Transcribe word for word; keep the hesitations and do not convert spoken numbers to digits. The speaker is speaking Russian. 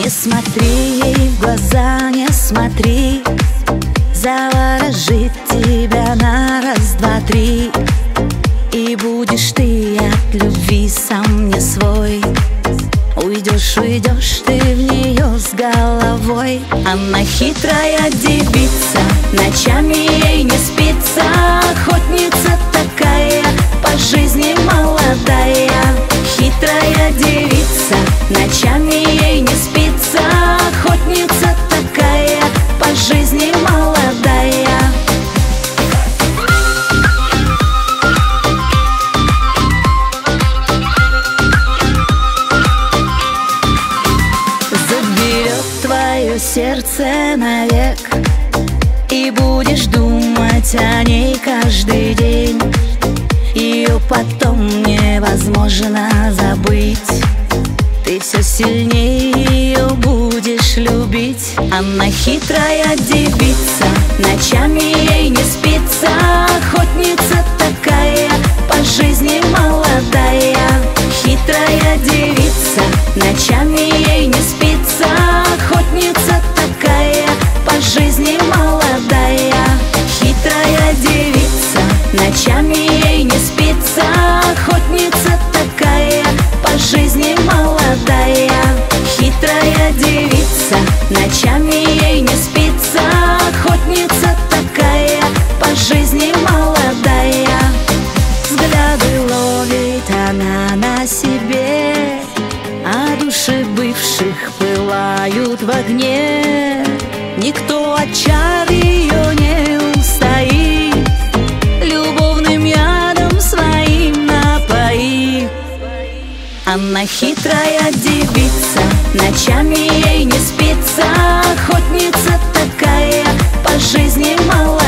Не смотри ей в глаза, не смотри, заворожит тебя на раз, два, три. И будешь ты от любви сам не свой. Уйдешь, уйдешь ты в нее с головой. Она хитрая девица, ночами ей не спится. Охотница такая, по жизни молодая. Хитрая девица, ночами ей не спится. Охотница такая, по жизни молодая. Твое сердце навек, и будешь думать о ней каждый день. Ее потом невозможно забыть. Ты все сильнее ее будешь любить. Она хитрая девица, ночами ей не спится. Охотница такая, по жизни молодая. Хитрая девица, ночами ей не спится. Охотница такая, по жизни молодая. Хитрая девица, ночами ей не спится. Охотница такая, по жизни молодая. Хитрая девица, ночами ей не спится. Охотница такая, по жизни молодая. Взгляды ловит она на себе, а души бывших пылают в огне. Никто от чар ее не устоит, любовным ядом своим напоит. Она хитрая девица, ночами ей не спится. Охотница такая, по жизни молодая.